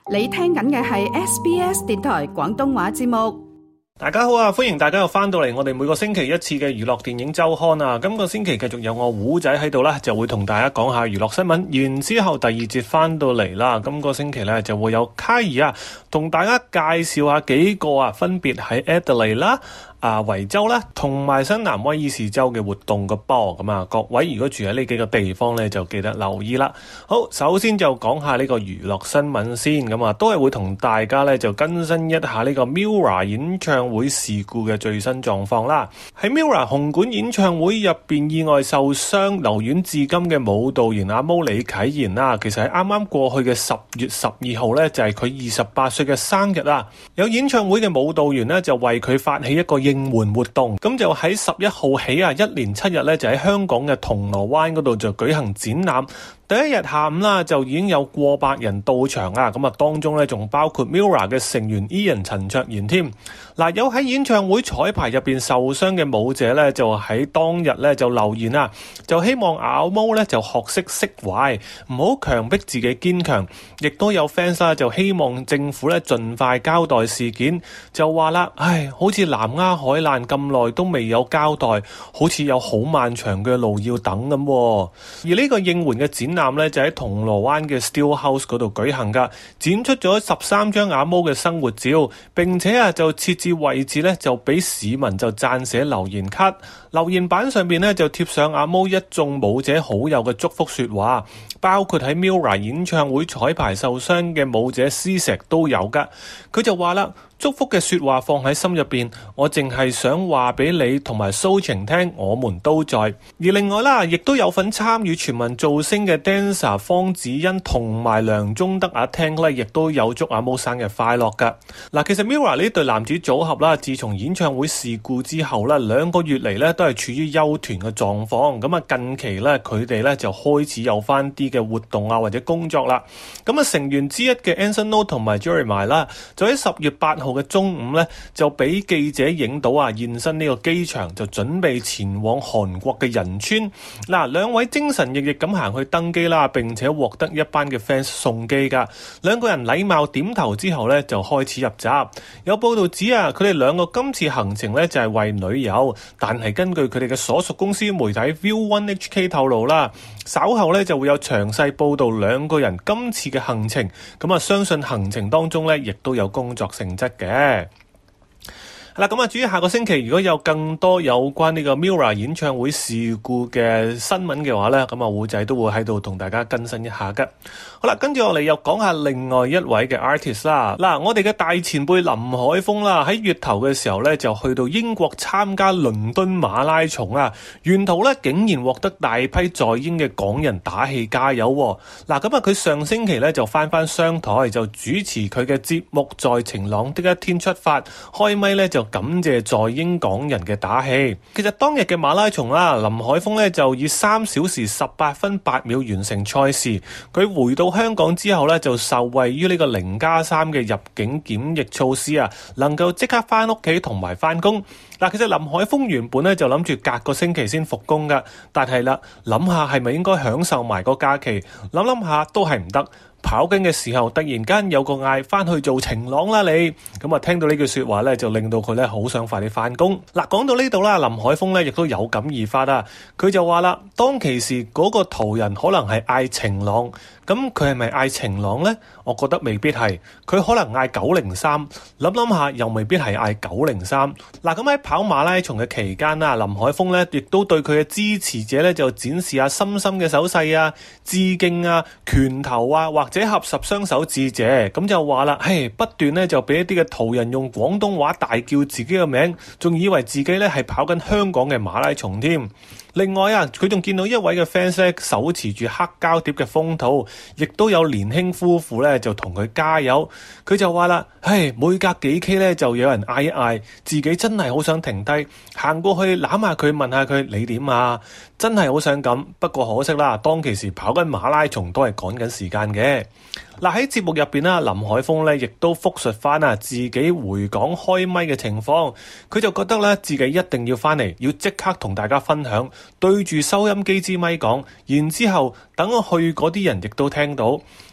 你聽緊嘅係 SBS 電台廣東話節目。 大家好啊，歡迎大家又翻到嚟我哋每個星期一次嘅娛樂電影周刊啊。今個星期繼續有我胡仔喺度啦，就會同大家講下娛樂新聞。完之後第二節翻到嚟啦，今個星期咧就會有卡爾啊，同大家介紹下幾個啊，分別喺 Adelaide 啦、維州啦，同埋新南威爾士州嘅活動嘅波。咁啊，各位如果住喺呢幾個地方咧，就記得留意啦。好，首先就講下呢個娛樂新聞先，咁啊，都係會同大家咧就更新一下呢個 MIRROR 演唱會事故嘅最新狀況啦。喺 MIRROR 紅館演唱會入邊意外受傷留院至今嘅舞蹈員阿毛李啟賢啦，其實喺啱啱過去嘅10月12號咧，就係佢28歲嘅生日啦。有演唱會嘅舞蹈員咧就為佢發起一個應援活動，咁就喺11號起啊，一連7日咧就喺香港嘅銅鑼灣嗰度就舉行展覽。第一日下午啦，就已經有過百人到場啊！咁啊，當中咧仲包括 MIRROR 嘅成員 Ian 陳卓賢添。嗱，有喺演唱會彩排入邊受傷嘅舞者咧，就喺當日咧就留言啊，就希望阿毛咧就學識釋懷，唔好強迫自己堅強。亦都有 fans 啦，就希望政府咧盡快交代事件，就話啦，好似南丫海難咁耐都未有交代，好似有好漫長嘅路要等咁。而呢個應援嘅展覽咧就喺銅鑼灣嘅 Still House 嗰度舉行噶，展出咗13張阿毛嘅生活照，並且就設置位置咧就俾市民就撰寫留言卡，留言板上邊咧就貼上阿毛一眾舞者好友嘅祝福說話，包括喺 MIRROR 演唱會彩排受傷嘅舞者施石都有噶。佢就話啦，祝福嘅說話放喺心入邊，我淨係想話俾你同埋蘇晴聽，我們都在。而另外啦，亦都有份參與全民造星嘅 dancer 方子欣同埋梁宗德阿聽咧，亦都有祝阿毛生日快樂噶。嗱，其實 MIRROR 呢對男子組合啦，自從演唱會事故之後啦，2個月嚟咧都係處於休團嘅狀況。咁啊，近期咧佢哋咧就開始有翻啲嘅活動啊或者工作啦。咁啊，成員之一嘅 Anson Lo 同埋 Jeremiah 啦，就喺10月8號嘅中午咧，就俾記者影到啊現身呢個機場，就準備前往韓國嘅仁川。嗱，兩位精神奕奕咁行去登機啦，並且獲得一班嘅 fans 送機噶。兩個人禮貌點頭之後咧，就開始入閘。有報道指啊，佢哋兩個今次行程咧就係為旅遊，但係根據佢哋嘅所屬公司媒體 View One HK 透露啦，稍後咧就會有詳細報道兩個人今次嘅行程。咁啊，相信行程當中咧亦都有工作性質嘅。咁啊，至於下個星期如果有更多有關呢個 MIRROR 演唱會事故嘅新聞嘅話咧，咁啊，胡仔都會喺度同大家更新一下嘅。好啦，跟住我哋又講下另外一位嘅 artist 啦。嗱，我哋嘅大前輩林海峰啦，喺月頭嘅時候咧就去到英國參加倫敦馬拉松啊，沿途咧竟然獲得大批在英嘅港人打氣加油。嗱，咁啊，佢上星期咧就翻商台，就主持佢嘅節目《在晴朗的一天出發》，開咪咧就感謝在英港人嘅打氣。其實當日嘅馬拉松啦，林海峰咧就以3小時18分8秒完成賽事。佢回到香港之後咧，就受惠於呢個0+3嘅入境檢疫措施啊，能夠即刻翻屋企同埋翻工。嗱，其實林海峰原本咧就諗住隔個星期先復工噶，但係啦，諗下係咪應該享受埋個假期，諗下都係唔得。跑緊嘅時候，突然間有個嗌翻去做晴朗啦你，咁啊聽到呢句說話咧，就令到佢咧好想快啲翻工。嗱，講到呢度啦，林海峰咧亦都有感而發啊，佢就話啦，當其時嗰個途人可能係嗌晴朗，咁佢係咪嗌晴朗呢？我覺得未必係，佢可能嗌903，諗下又未必係嗌903。嗱，咁喺跑馬拉松嘅期間啦，林海峰咧亦都對佢嘅支持者咧就展示下深深嘅手勢啊、致敬啊、拳頭啊，或者合十雙手致謝。咁就話啦，不斷咧就俾一啲嘅途人用廣東話大叫自己嘅名，仲以為自己咧係跑緊香港嘅馬拉松添。另外啊，佢仲見到一位嘅 fans 咧手持住黑膠碟嘅封套，亦都有年輕夫婦咧就同佢加油。佢就話啦，每隔幾 K 咧就有人嗌一嗌，自己真係好想停低，行過去攬下佢，問下佢你點啊？真係好想咁，不過可惜啦，當其時跑緊馬拉松都係趕緊時間嘅。嗱，喺節目入邊啦，林海峰咧亦都複述翻自己回港開咪嘅情況，佢就覺得咧自己一定要翻嚟，要即刻同大家分享，對住收音機支咪講，然之後等我去嗰啲人亦都聽到。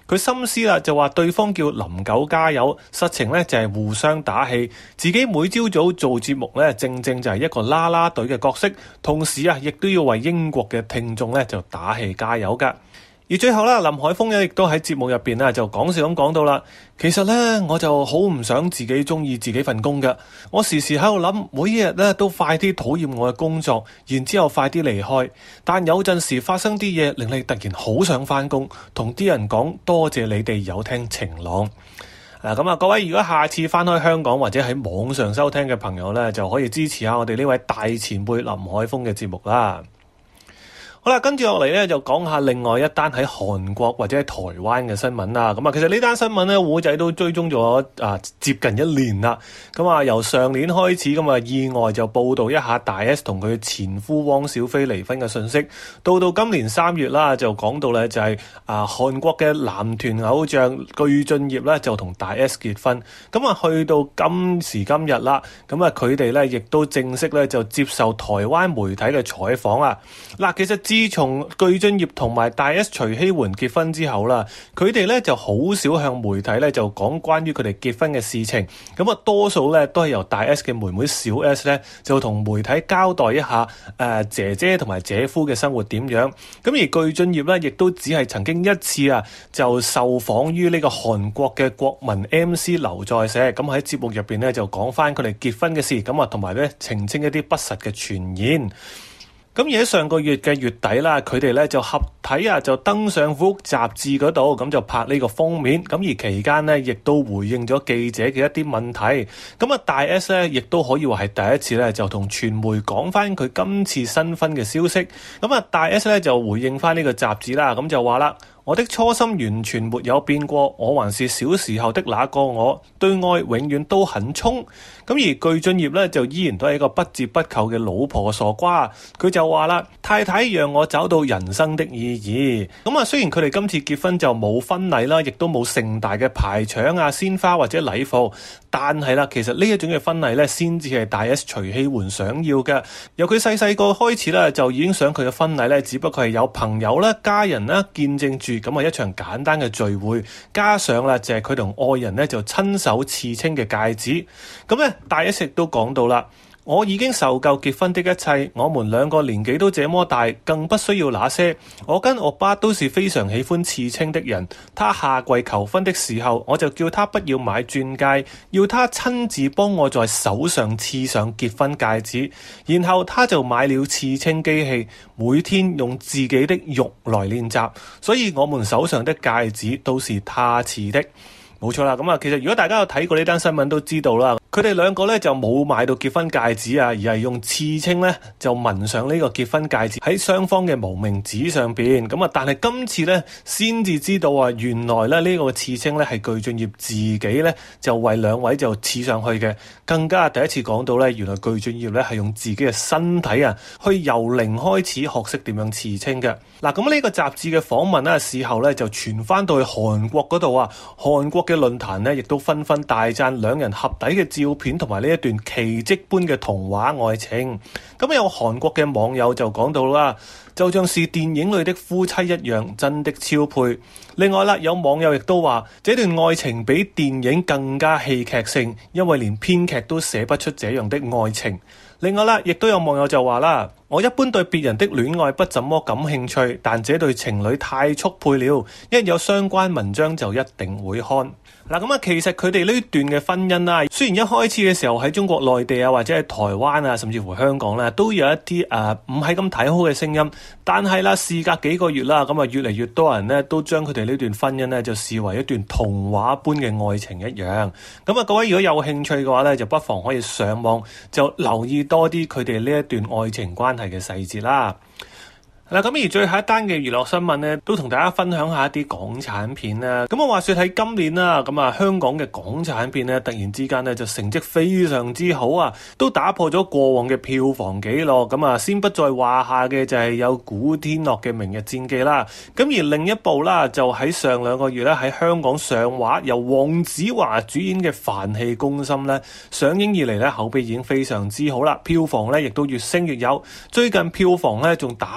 佢心思啦就話對方叫林九加油，實情咧就係互相打氣。自己每朝早做節目咧，正正就係一個啦啦隊嘅角色，同時啊亦都要為英國嘅聽眾咧就打氣加油噶。而最後啦，林海峰咧亦都喺節目入邊咧就講笑咁講到啦，其實咧我就好唔想自己中意自己份工㗎，我時時喺度諗，每一日咧都快啲討厭我嘅工作，然之後快啲離開。但有陣時發生啲嘢令你突然好想返工，同啲人講多謝你哋有聽晴朗。咁啊，各位如果下次返開香港或者喺網上收聽嘅朋友咧，就可以支持下我哋呢位大前輩林海峰嘅節目啦。好啦，跟住落嚟咧就講下另外一單喺韓國或者喺台灣嘅新聞啦。咁啊，其實呢單新聞咧，胡仔都追蹤咗接近1年啦。咁啊，由上年開始咁啊，意外就報導一下大 S 同佢前夫汪小菲離婚嘅訊息，到今年3月啦，就講到咧就係韓國嘅男團偶像具俊曄咧就同大 S 結婚。咁啊，去到今時今日啦，咁啊佢哋咧亦都正式咧就接受台灣媒體嘅採訪啊。嗱，其實自從具俊曄同埋大 S 徐熙媛結婚之後啦，佢哋咧就好少向媒體咧就講關於佢哋結婚嘅事情，咁啊多數咧都係由大 S 嘅妹妹小 S 咧就同媒體交代一下姐姐同埋姐夫嘅生活點樣。咁而具俊曄咧亦都只係曾經一次就受訪於呢個韓國嘅國民 MC 劉在石，咁喺節目入邊咧就講翻佢哋結婚嘅事，咁啊同埋咧澄清一啲不實嘅傳言。咁而喺上個月嘅月底啦，佢哋咧就合體就登上《Vogue》雜誌嗰度，咁就拍呢個封面。咁而期間呢，亦都回應咗記者嘅一啲問題。咁啊，大 S 咧亦都可以話係第一次咧，就同傳媒講翻佢今次新婚嘅消息。咁啊，大 S 咧就回應翻呢個雜誌啦，咁就話啦：我的初心完全沒有變過，我還是小時候的那個我，對愛永遠都很衝。咁而具俊曄咧就依然都係一個不折不扣嘅老婆傻瓜，佢就話啦：太太讓我找到人生的意義。咁啊，雖然佢哋今次結婚就冇婚禮啦，亦都冇盛大嘅排場鮮花或者禮服，但係啦，其實呢一種嘅婚禮咧，先至係大 S 徐熙媛想要嘅。由佢細細個開始咧，就已經想佢嘅婚禮咧，只不過係有朋友啦、家人啦見證住，咁啊一場簡單嘅聚會，加上啦就係佢同愛人咧就親手刺青嘅戒指。咁咧大 S 亦都講到啦：我已經受夠結婚的一切，我們兩個年紀都這麼大，更不需要那些。我跟歐巴都是非常喜歡刺青的人。他下跪求婚的時候，我就叫他不要買鑽戒，要他親自幫我在手上刺上結婚戒指。然後他就買了刺青機器，每天用自己的肉來練習。所以我們手上的戒指都是他刺的。冇錯啦，咁啊，其實如果大家有睇過呢單新聞都知道啦，佢哋兩個咧就冇買到結婚戒指而係用刺青咧就紋上呢個結婚戒指喺雙方嘅無名指上邊。咁啊，但係今次咧先至知道原來咧呢個刺青咧係具俊曄自己咧就為兩位就刺上去嘅。更加第一次講到咧，原來具俊曄咧係用自己嘅身體去由零開始學識點樣刺青嘅。嗱，咁呢個雜誌嘅訪問咧事後咧就傳翻到去韓國嗰度韓國嘅論壇呢亦都紛紛大讚兩人合體嘅照片同埋呢一段奇蹟般嘅童話愛情。咁有韓國嘅網友就講到啦，就像是電影裏的夫妻一樣，真的超配。另外啦，有網友亦都話，這段愛情比電影更加戲劇性，因為連編劇都寫不出這樣的愛情。另外啦，亦都有網友就話啦，我一般對別人的戀愛不怎麼感興趣，但這對情侶太速配了，一有相關文章就一定會看。嗱，咁其實佢哋呢段嘅婚姻雖然一開始嘅時候喺中國內地或者係台灣甚至乎香港都有一啲唔係咁睇好嘅聲音，但係啦，事隔幾個月啦，咁越嚟越多人都將佢哋呢段婚姻就視為一段童話般嘅愛情一樣。咁各位如果有興趣嘅話就不妨可以上網就留意多啲佢哋呢一段愛情關係嘅細節啦。嗱，咁而最後一單嘅娛樂新聞呢，都同大家分享下一啲港產片啦。咁話說喺今年啦，香港嘅港產片呢，突然之間呢就成績非常之好都打破咗過往嘅票房紀錄。先不在話下嘅就係有古天樂嘅《明日戰記》啦。咁而另一部啦，就喺上兩個月咧喺香港上畫，由黃子華主演嘅《飯戲攻心》咧上映以嚟咧口碑已經非常之好啦，票房咧亦都越升越有。最近票房咧仲打破咗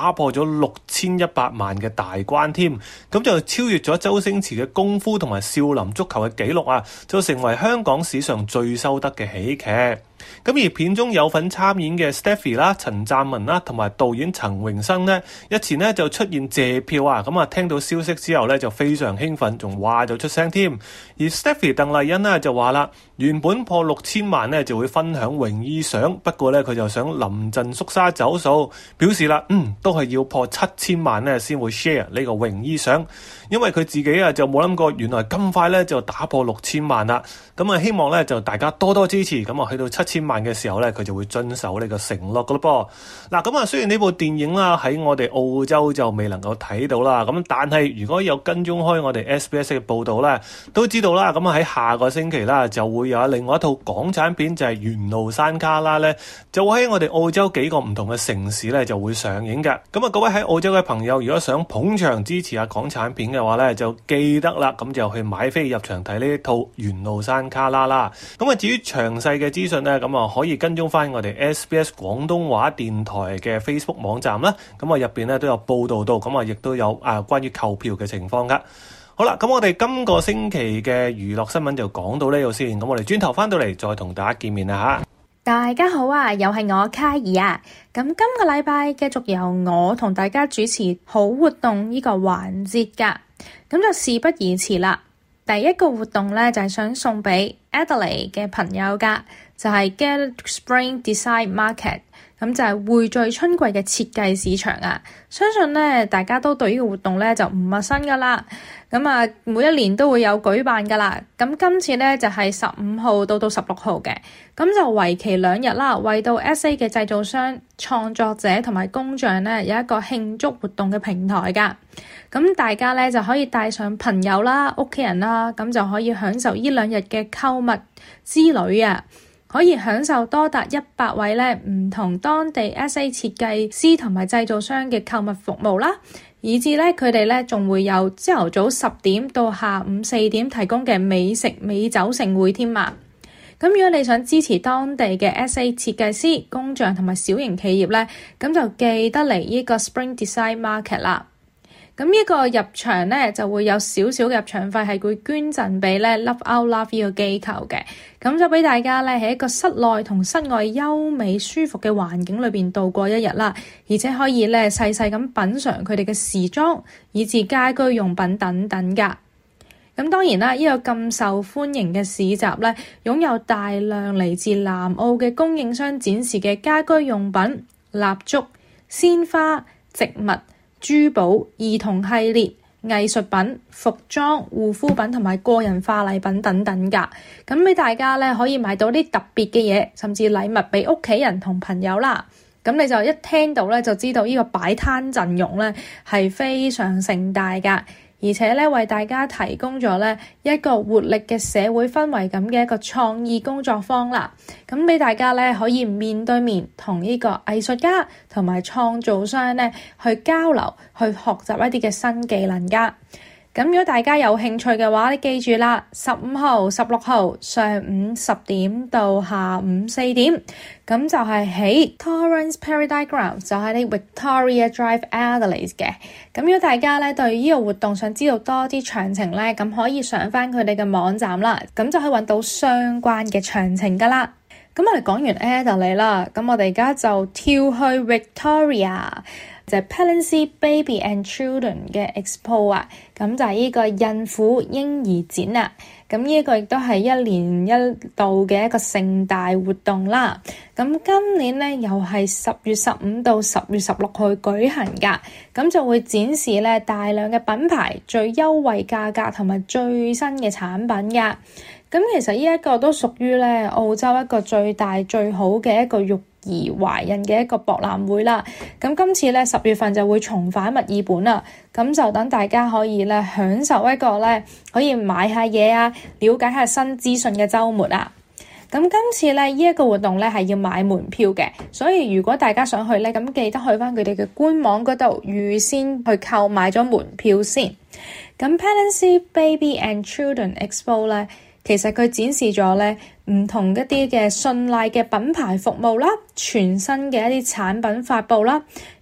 咗6100萬嘅大關添，咁就超越咗周星馳嘅功夫同埋少林足球嘅紀錄啊，就成為香港史上最收得嘅喜劇。咁而片中有份參演嘅 Stephy 啦、陳湛文啦，同埋導演陳榮生呢，日前呢就出現謝票啊，咁啊聽到消息之後呢，就非常興奮，仲話就出聲添。而 Stephy 鄧麗欣呢就話啦，原本破6000萬呢就會分享泳衣相，不過呢佢就想臨陣縮沙走數，表示啦，都係要破7000萬呢先會 share 呢個泳衣相，因為佢自己啊就冇諗過原來咁快呢就打破6000萬啦，咁啊希望呢就大家多多支持，咁啊去到7000萬嘅時候呢，佢就會遵守呢個承諾噶咯噃。嗱，咁啊雖然呢部電影啦喺我哋澳洲就未能夠睇到啦，咁但係如果有跟蹤開我哋 SBS 嘅報道呢，都知道啦，咁啊喺下個星期啦就會有另外一套港產片就係緣路山旮旯呢，就會喺我哋澳洲幾個唔同嘅城市呢就會上映嘅。咁啊各位喺澳洲嘅朋友，如果想捧場支持下港產片嘅話呢，就記得啦，咁就去買飛入場睇呢一套緣路山旮旯啦。咁啊至於詳細嘅資訊呢，咁啊可以跟蹤翻我哋 SBS 廣東話電台嘅 Facebook 網站啦。咁啊入邊呢都有報道到，咁啊亦都有關於購票嘅情況噶。好啦，咁我哋今個星期嘅娛樂新聞就講到呢度先，咁我哋轉頭翻到嚟再同大家見面啦吓。 大家好啊，又係我卡爾啊。咁今個禮拜繼續由我同大家主持好活動呢個環節噶，咁就事不宜遲啦。第一個活動呢，就係想送俾 Adelaide 嘅朋友噶，就係 Get Spring Design Market， 咁就係匯聚春季嘅設計市場啊。相信呢，大家都對呢個活動呢就唔陌生噶啦。咁啊，每一年都會有舉辦噶啦。咁今次呢，就係15號到16號嘅，咁就為期2日啦，為到 SA 嘅製造商、創作者同埋工匠呢，有一個慶祝活動嘅平台噶。咁大家呢，就可以帶上朋友啦、屋企人啦，咁就可以享受呢2日嘅購物之旅啊！可以享受多達100位呢唔同當地 SA 設計師同埋製造商嘅購物服務啦，以至呢，佢哋呢仲會有朝頭早10點到下午4點提供嘅美食美酒盛會添啊！咁如果你想支持當地嘅 SA 設計師、工匠同埋小型企業呢，咁就記得嚟呢個 Spring Design Market 啦。咁呢個入場呢，就會有少少入場費係會捐贈俾呢 Love Out Love 呢個機構嘅，咁就俾大家呢喺一個室內同室外優美舒服嘅環境裏邊度過一日啦，而且可以呢細細咁品嘗佢哋嘅時裝以至家居用品等等噶。咁當然啦，呢個咁受歡迎嘅市集呢，擁有大量嚟自南澳嘅供應商展示嘅家居用品、蠟燭、鮮花、植物、珠寶、兒童系列、藝術品、服裝、護膚品同埋個人化禮品等等噶，咁俾大家咧可以買到啲特別嘅嘢，甚至禮物俾屋企人同朋友啦。咁你就一聽到咧就知道呢個擺攤陣容咧係非常盛大噶。而且咧為大家提供咗咧一個活力嘅社會氛圍感嘅一個創意工作坊啦，咁俾大家咧可以面對面同呢個藝術家同埋創造商咧去交流，去學習一啲嘅新技能噶。咁如果大家有興趣嘅話，你記住啦，15號、16號上午10點到下午4點，咁就係喺 Torrens Paradise Ground， 就係啲 Victoria Drive Adelaide 嘅。咁如果大家咧對呢個活動想知道多啲詳情咧，咁可以上翻佢哋嘅網站啦，咁就可以揾到相關嘅詳情噶啦。咁我哋講完 Adelaide 啦，咁我哋而家就跳去 Victoria。就係 Palynzi Baby and Children 嘅 Expo 啊，咁就係呢個孕婦嬰兒展啊，咁呢個亦都係1年1度嘅一個盛大活動啦。咁今年呢又係10月15到10月16號舉行噶，咁就會展示咧大量嘅品牌、最優惠價格同埋最新嘅產品噶。咁其實呢一個都屬於咧澳洲一個最大最好嘅一個育兒懷孕嘅一個博覽會啦。咁今次咧10月份就會重返墨爾本啦，咁就等大家可以咧享受一個咧可以買下嘢啊，了解下新資訊嘅週末啊。咁今次咧呢一個活動咧係要買門票嘅，所以如果大家想去咧，咁記得去翻佢哋嘅官網嗰度預先去購買咗門票先。咁 Palynzi Baby and Children Expo 咧，其實佢展示咗咧唔同一啲嘅信賴嘅品牌服務啦，全新嘅一啲產品發布啦，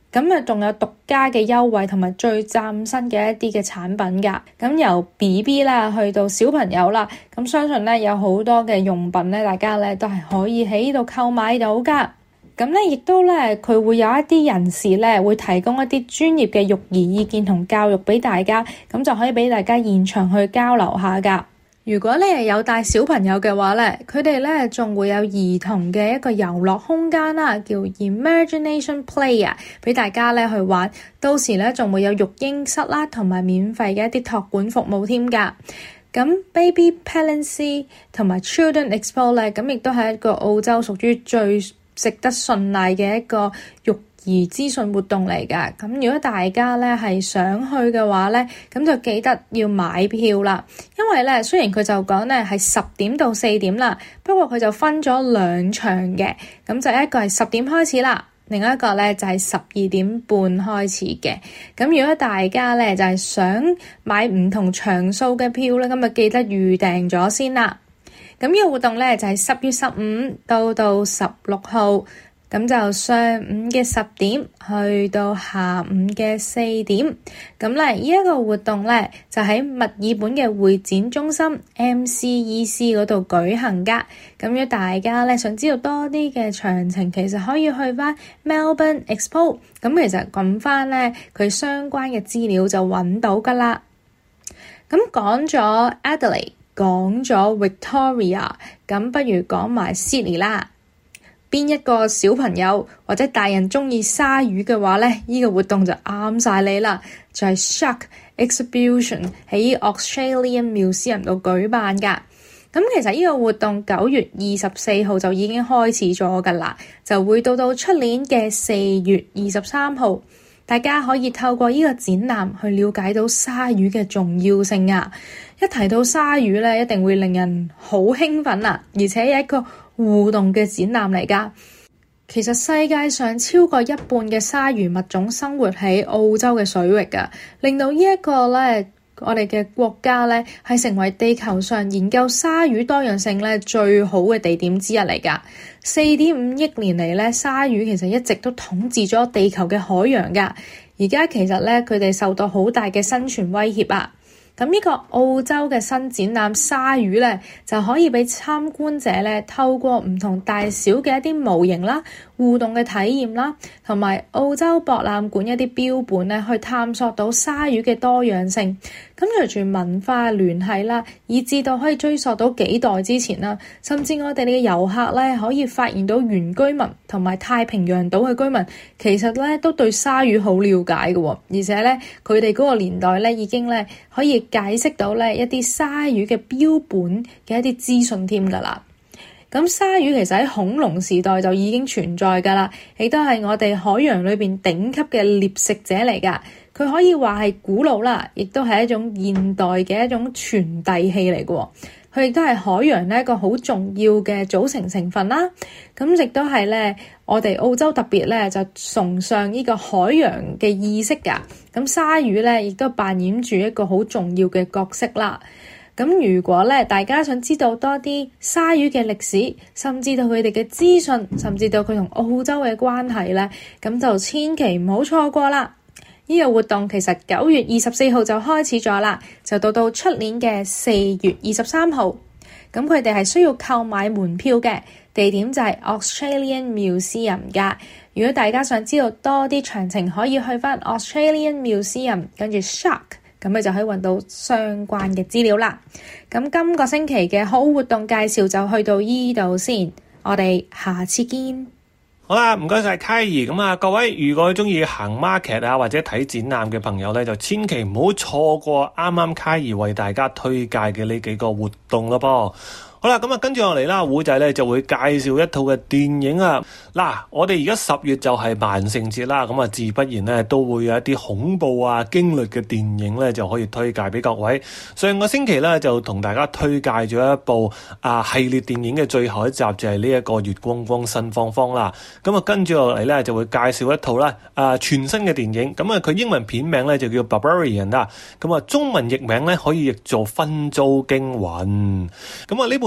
咁啊仲有獨家嘅優惠同埋最嶄新嘅一啲嘅產品㗎。咁由 BB 啦去到小朋友啦，咁相信咧有好多嘅用品咧，大家咧都係可以喺呢度購買到㗎。咁咧亦都咧佢會有一啲人士咧會提供一啲專業嘅育兒意見同教育俾大家，咁就可以俾大家現場去交流下㗎。如果你係有帶小朋友嘅話咧，佢哋咧仲會有兒童嘅一個遊樂空間啦，叫 Imagination Play 啊，俾大家咧去玩。到時咧仲會有育嬰室啦，同埋免費嘅一啲託管服務添㗎。咁 Baby Palencia 同埋 Children Expo 咧，咁亦都係一個澳洲屬於最值得信賴嘅一個育兒資訊活動嚟㗎。咁如果大家咧係想去嘅話咧，咁就記得要買票啦。因為咧雖然佢就講咧係10點到4點啦，不過佢就分咗2場嘅。咁就一個係10點開始啦，另一個咧就係12點半開始嘅。咁如果大家咧就係想買唔同場數嘅票咧，咁就記得預訂咗先啦。咁呢個活動咧就係10月15到16號。咁就上午嘅10點去到下午嘅4點，咁咧呢一個活動咧就喺墨爾本嘅會展中心 MCEC 嗰度舉行噶。咁如果大家咧想知道多啲嘅詳情，其實可以去翻 Melbourne Expo， 咁其實撳翻咧佢相關嘅資料就揾到噶啦。咁講咗 Adelaide， 講咗 Victoria， 咁不如講埋 Sydney 啦。邊一個小朋友或者大人中意鯊魚嘅話咧，呢個活動就啱晒你啦，就係 Shark Exhibition 喺 Australian Museum 度舉辦噶。咁其實呢個活動9月24號就已經開始咗噶啦，就會到出年嘅4月23號。大家可以透過呢個展覽去了解到鯊魚嘅重要性啊！一提到鯊魚咧，一定會令人好興奮啊！而且係一個互動嘅展覽嚟噶。其實世界上超過一半嘅鯊魚物種生活喺澳洲嘅水域噶，令到呢一個咧，我哋嘅國家咧係成為地球上研究鯊魚多樣性咧最好嘅地點之一嚟噶。4.5億年嚟咧，鯊魚其實一直都統治咗地球嘅海洋噶。而家其實咧，佢哋受到好大嘅生存威脅啊。咁呢個澳洲嘅新展覽鯊魚咧，就可以俾參觀者咧透過唔同大小嘅一啲模型啦、互動嘅體驗啦，同埋澳洲博覽館一啲標本咧，去探索到鯊魚嘅多樣性。咁隨住文化聯繫啦，以至到可以追溯到幾代之前啦，甚至我哋嘅遊客咧可以發現到原居民同埋太平洋島嘅居民，其實咧都對鯊魚好了解嘅，而且咧佢哋嗰個年代咧已經咧可以解釋到咧一啲鯊魚嘅標本嘅一啲資訊添㗎啦。咁鯊魚其實喺恐龍時代就已經存在㗎啦，亦都係我哋海洋裏邊頂級嘅獵食者嚟㗎。佢可以話係古老啦，亦都係一種現代嘅一種傳遞器嚟嘅。佢亦都係海洋呢一個好重要嘅組成成分啦。咁亦都係咧，我哋澳洲特別咧就崇尚呢個海洋嘅意識㗎。咁鯊魚咧亦都扮演住一個好重要嘅角色啦。咁如果咧大家想知道多啲鯊魚嘅歷史，甚至到佢哋嘅資訊，甚至到佢同澳洲嘅關係咧，咁就千祈唔好錯過啦。呢個活動其實9月24號就開始咗啦，就到出年嘅4月23號。咁佢哋係需要購買門票嘅，地點就係 Australian Museum 噶。如果大家想知道多啲詳情，可以去翻 Australian Museum， 跟住 Shark， 咁你就可以揾到相關嘅資料啦。咁今個星期嘅好活動介紹就去到呢度先，我哋下次見。 好啦，唔該晒 Kylie。咁啊，各位如果中意行 market 啊或者睇展覽嘅朋友咧，就千祈唔好錯過啱啱 Kylie 為大家推介嘅呢幾個活動咯噃。好啦，咁啊跟住落嚟啦，胡仔咧就會介紹一套嘅電影啊。嗱，我哋而家10月就係萬聖節啦，咁啊自不然咧都會有一啲恐怖啊驚慄嘅電影咧就可以推介俾各位。上個星期咧就同大家推介咗一部系列電影嘅最後一集，就係呢一個月光光心慌慌啦。咁啊跟住落嚟咧就會介紹一套啦全新嘅電影。咁啊佢英文片名咧就叫 Barbarian 啦。咁啊中文譯名咧可以譯做分租驚魂。咁啊呢部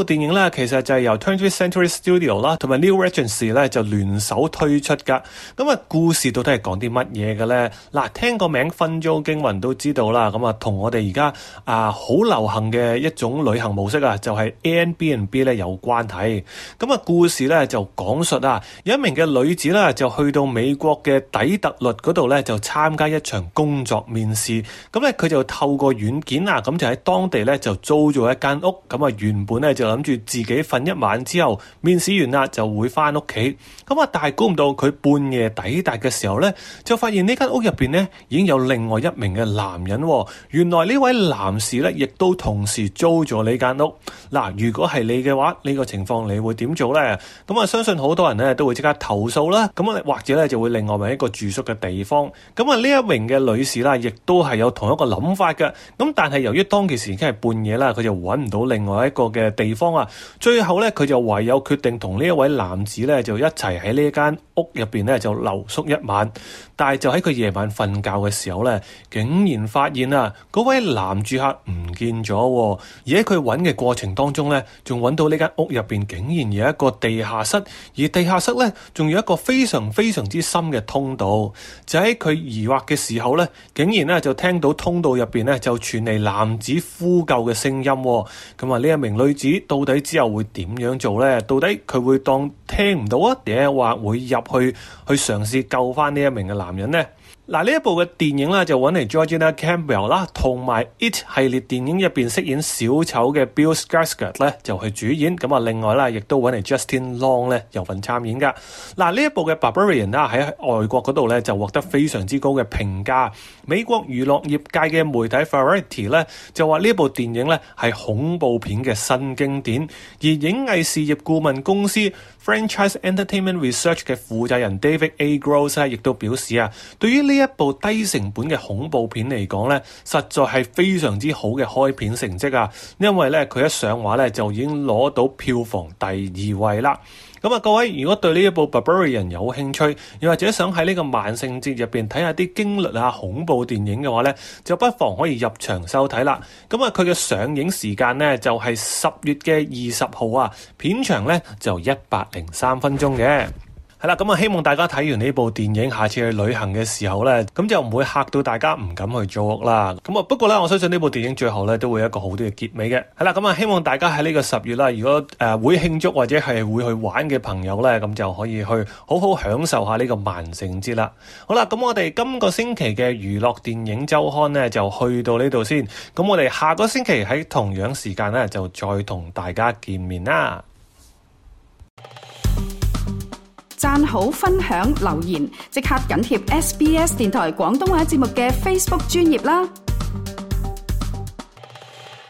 部電影咧，其實就係由 20th Century Studio 啦，同埋 New Regency 咧就聯手推出噶。咁啊，故事到底係講啲乜嘢嘅咧？嗱，聽個名分租驚魂都知道啦。咁啊，同我哋而家好流行嘅一種旅行模式啊，就係 Airbnb 咧有關係。咁啊，故事咧就講述有一名嘅女子咧就去到美國嘅底特律嗰度咧就參加一場工作面試。咁咧佢就透過軟件咁就喺當地咧就租咗一間屋。咁啊，原本咧就諗住自己瞓一晚之後，面試完啦就會翻屋企。咁啊，但係估唔到佢半夜抵達嘅時候咧，就發現呢間屋入邊咧已經有另外一名嘅男人。原來呢位男士咧亦都同時租咗呢間屋。嗱，如果係你嘅話，呢個情況你會點做咧？咁啊，相信好多人咧都會即刻投訴啦。咁啊，或者咧就會另外揾一個住宿嘅地方。咁啊，呢一名嘅女士啦，亦都係有同一個諗法嘅。咁但係由於當其時已經係半夜啦，佢就揾唔到另外一個嘅地方啊。最後咧，佢就唯有決定同呢一位男子咧就一齊喺呢間屋入邊咧就留宿一晚。但係就喺佢夜晚瞓覺嘅時候咧，竟然發現嗰位男住客唔見咗。而喺佢揾嘅過程當中咧，仲揾到呢間屋入邊竟然有一個地下室，而地下室咧仲有一個非常非常之深嘅通道。就喺佢疑惑嘅時候咧，竟然咧就聽到通道入邊咧就傳嚟男子呼救嘅聲音。咁啊，呢一名女子到底之後會點樣做咧？到底佢會當聽唔到啊，定係話會入去嘗試救翻呢一名嘅男人呢？嗱，呢一部嘅電影咧就揾嚟 Georgina Campbell 啦，同埋 It 系列電影入邊飾演小丑嘅 Bill Skarsgård 咧就去主演。咁啊，另外啦，亦都揾嚟 Justin Long 咧有份參演噶。嗱，呢一部嘅 Barbarian 啦喺外國嗰度咧就獲得非常之高嘅評價。美國娛樂業界嘅媒體 Variety 咧就話呢一部電影咧係恐怖片嘅新經典。而影藝事業顧問公司 Franchise Entertainment Research 嘅負責人 David A. Gross 亦都表示對於呢一部低成本嘅恐怖片嚟講咧，實在係非常之好嘅開片成績啊！因為咧佢一上畫咧就已經攞到票房第2位啦。咁啊，各位如果對呢一部 Barbarian 有興趣，又或者想喺呢個萬聖節入邊睇下啲驚慄恐怖電影嘅話咧，就不妨可以入場收睇啦。咁啊，佢嘅上映時間咧就係10月嘅20號啊，片長咧就103分鐘嘅。係啦，咁啊，希望大家睇完呢部電影，下次去旅行嘅時候咧，咁就唔會嚇到大家唔敢去租屋啦。咁啊，不過咧，我相信呢部電影最後咧都會有一個好啲嘅結尾嘅。係啦，咁啊，希望大家喺呢個10月啦，如果會慶祝或者係會去玩嘅朋友咧，咁就可以去好好享受下呢個萬聖節啦。好啦，咁我哋今個星期嘅娛樂電影週刊咧就去到呢度先。咁我哋下個星期喺同樣時間咧就再同大家見面啦。 讚好、分享、留言，即刻緊貼SBS 電台廣東話節目嘅 Facebook 專頁啦！